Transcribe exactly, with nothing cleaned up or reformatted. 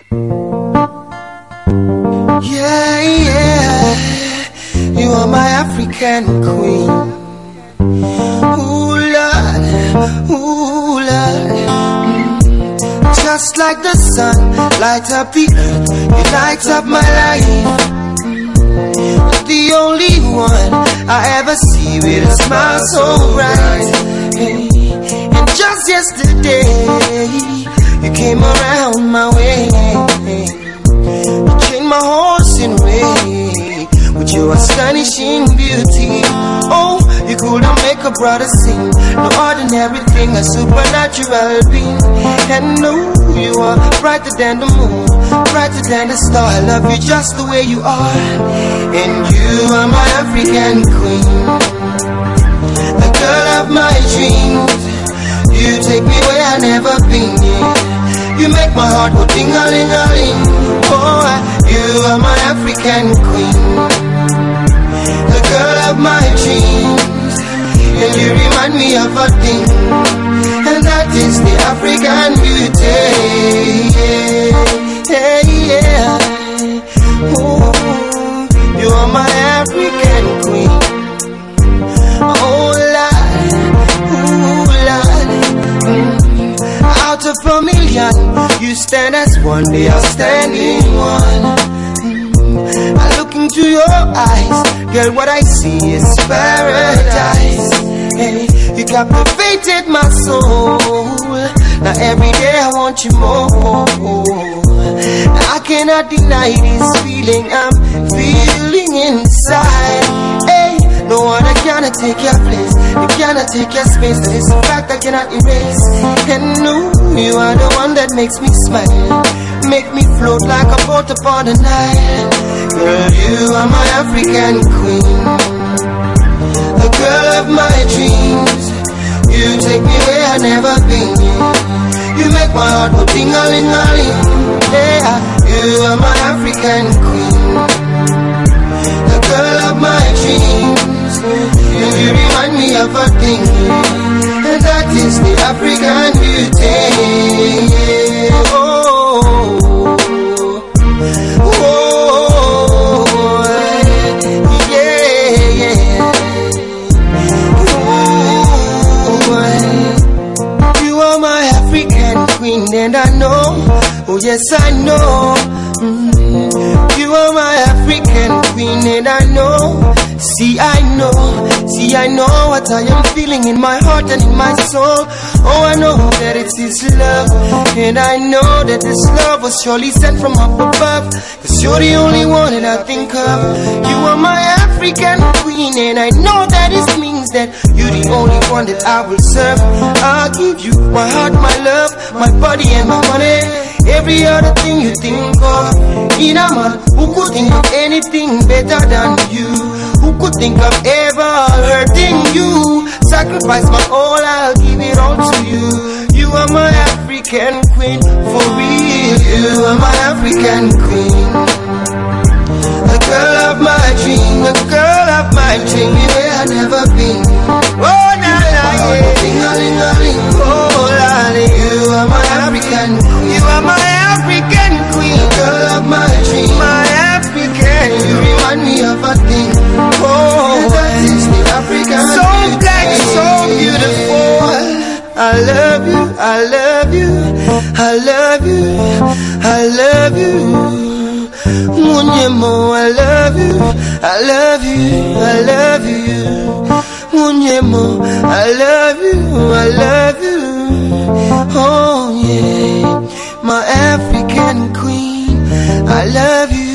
Yeah, yeah, you are my African queen. Ooh, Lord, ooh, Lord. Just like the sun, light up the earth, you light up my life. The only one I ever see with a smile so bright. And just yesterday, you came around my way. You changed my horse in way with your astonishing beauty. Oh, you couldn't make a brother sing. No ordinary thing, a supernatural being. And no, you are brighter than the moon, brighter than the star. I love you just the way you are. And you are my African queen, the girl of my dreams. You take me where I've never been, yeah. You make my heart go ding-a-ling-a-ling. Oh, you are my African queen, the girl of my dreams. And you remind me of a thing, and that is the African beauty. Yeah, yeah, yeah. Oh, you are my African queen. Oh, Lord, oh, Lord. Mm. Out of a million, you stand as one, the outstanding one. Mm. I look into your eyes, girl, what I see is paradise. Hey, you captivated my soul. Now every day I want you more. I cannot deny this feeling I'm feeling inside. Hey, no one I cannot take your place, you cannot take your space. That is a fact I cannot erase. And no, you are the one that makes me smile, make me float like a boat upon the Nile. Girl, you are my African queen, the girl of my dreams. You take me where I've never been, yeah. You make my heart go ting-a-ling-a-ling. Yeah, you are my African queen, the girl of my dreams. And you remind me of a thing, yeah. And that is the African beauty. Yeah. Oh, oh, yeah, yeah. You are my African queen, and I know, oh yes I know. Mm-hmm. You are my African queen, and I know. See I know, see I know what I am feeling in my heart and in my soul. Oh, I know that it's His love, and I know that this love was surely sent from up above. Cause you're the only one that I think of. You are my African queen, and I know that it means that you're the only one that I will serve. I'll give you my heart, my love, my body and my money. Every other thing you think of. In a man who could think of anything better than you, who could think of ever hurting you. Sacrifice my all, I'll give it all to you. You are my African queen, for real. You are my African queen, the girl of my dream, the girl of my dream. Where I've never been. Oh, na na, yeah. Ding-a-ling-a-ling. Oh, lolly. You are my African queen. You are my African queen, the girl of my dream, my African. You remind me of a thing. Oh, that is the African. So black, so beautiful. I love you, I love you, I love you, I love you. Munyemo, I love you, I love you, I love you. Munyemo, I love you, I love you. Oh yeah, my African queen, I love you.